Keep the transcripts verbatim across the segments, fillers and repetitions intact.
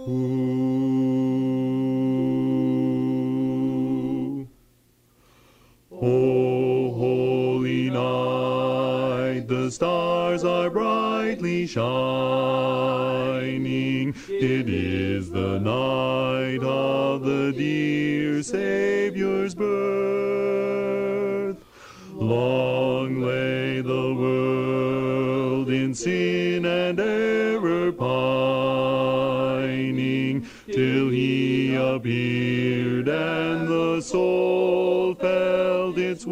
Ooh. O holy night, the stars are brightly shining. It is the night of the dear Saviour's birth. Long lay the world in sin and error pining, till he appeared and the soul felt its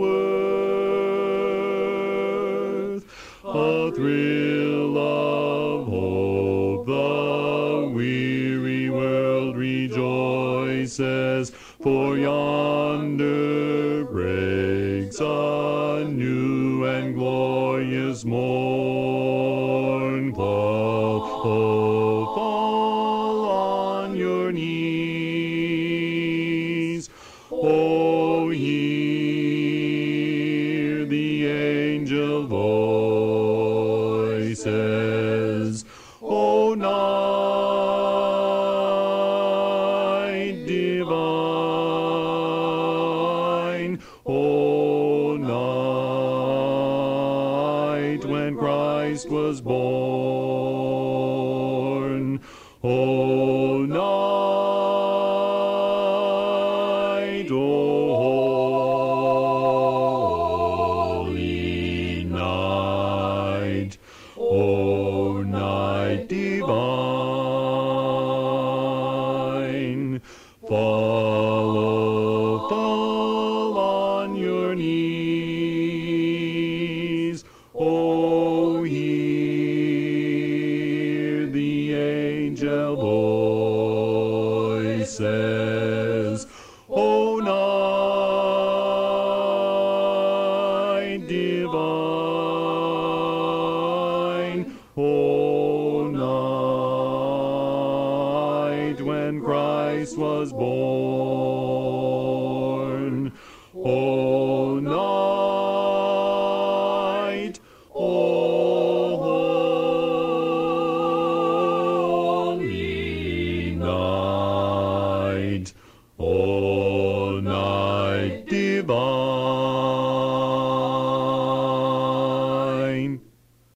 worth. A thrill of hope, the weary world rejoices, for yonder breaks a new and glorious morn. Fall, oh, fall on your knees. Oh, hear the angel voices. O night divine, O night when Christ was born, O night, O holy night, O night divine. Follow, fall on your knees. Oh, hear the angel voices. O night divine, O night when Christ was born, O